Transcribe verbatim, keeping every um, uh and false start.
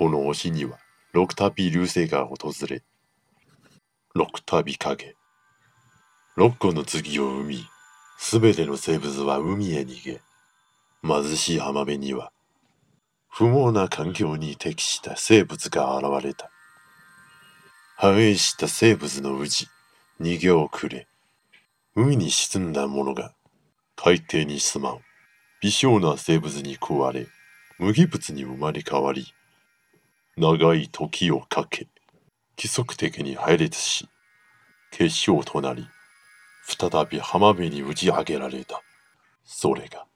この星には六度流星が訪れ、六度影、六個の次を生み、すべての生物は海へ逃げ、貧しい浜辺には不毛な環境に適した生物が現れた。繁栄した生物のうち逃げ遅れ、海に沈んだ者が海底に住まう微小な生物に食われ、麦物に生まれ変わり、長い時をかけ、規則的に配列し、結晶となり、再び浜辺に打ち上げられた。それが